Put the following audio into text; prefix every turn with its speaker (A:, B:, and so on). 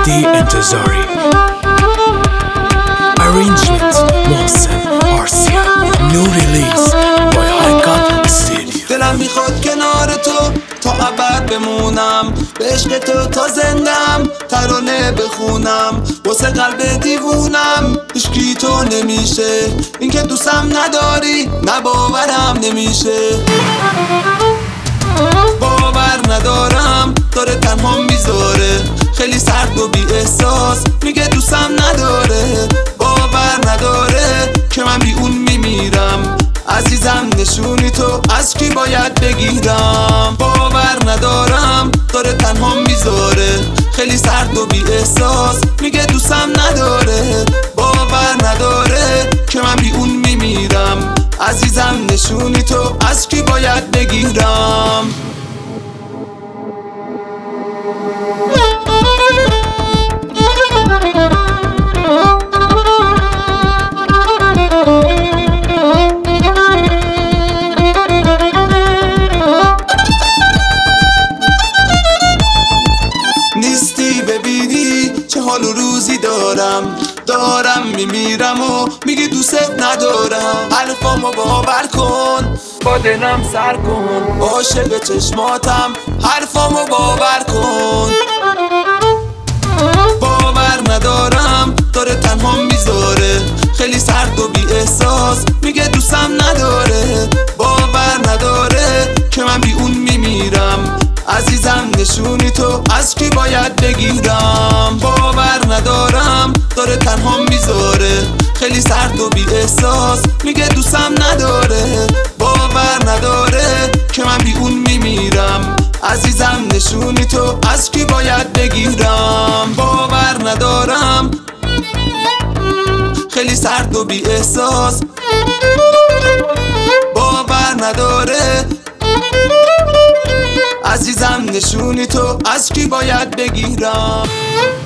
A: مهدی انتظاری. Arrangement محسن آرسیا. New release by High God Studio.
B: دلم میخواد کنار تو تا ابد بمونم، به عشق تو تا زندم ترانه بخونم، واسه قلب دیوونم هیچکی تو نمیشه، این که دوستم نداری نه باورم نمیشه، باور ندارم داره تنها میذاره، خیلی سرد و بی احساس میگه دوستم نداره، باور نداره که من بی اون میمیرم، عزیزم نشونی تو از کی باید بگیرم، باور ندارم داره تنها میذاره، خیلی سرد و بی احساس میگه دوستم نداره، باور نداره که من بی اون میمیرم، عزیزم نشونی تو از کی باید بگیرم. نیستی ببینی چه حال و روزی دارم میمیرم و میگی دوست ندارم، حرفامو باور کن با دلم سر کن، عاشق چشماتم حرفامو باور کن، باور ندارم داره تنها میذاره، خیلی سرد و بی احساس میگه دوستم نداره، باور نداره که من بی اون میمیرم، عزیزم نشونی تو از کی باید بگیرم، باور ندارم داره تنها میذاره، خیلی سرد و بی احساس میگه دوستم نداره، باور نداره که من بی اون میمیرم، عزیزم نشونی تو از کی باید بگیرم، باور ندارم خیلی سرد و بی احساس، باور نداره عزیزم نشونی تو از کی باید بگیرم.